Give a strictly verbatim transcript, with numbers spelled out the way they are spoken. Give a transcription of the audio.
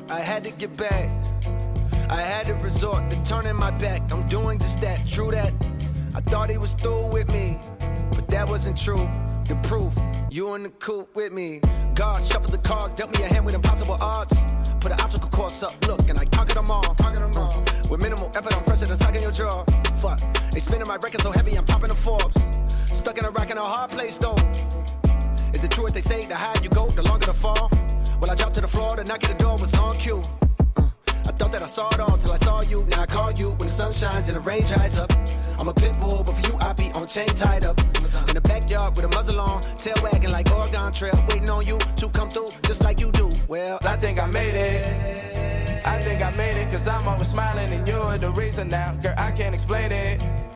I had to get back. I had to resort to turning my back. I'm doing just that, true that. I thought he was through with me, but that wasn't true. The proof, you in the coupe with me. God shuffled the cards, dealt me a hand with impossible odds. Put an obstacle course up, look, and I conquered them all. Conquered them all. With minimal effort, I'm fresher than sucking your jaw. Fuck, they spinning my record so heavy, I'm topping the Forbes. Stuck in a rack in a hard place though. Is it true what they say, the higher you go, the longer the fall? Well, I dropped to the floor, the knock at the door was on cue. uh, I thought that I saw it all till I saw you. Now I call you when the sun shines and the rain dries up. I'm a pit bull, but for you I be on chain tied up. In the backyard with a muzzle on, tail wagging like Oregon Trail, waiting on you to come through just like you do. Well, I think I made it. I think I made it, cause I'm always smiling and you're the reason now. Girl, I can't explain it.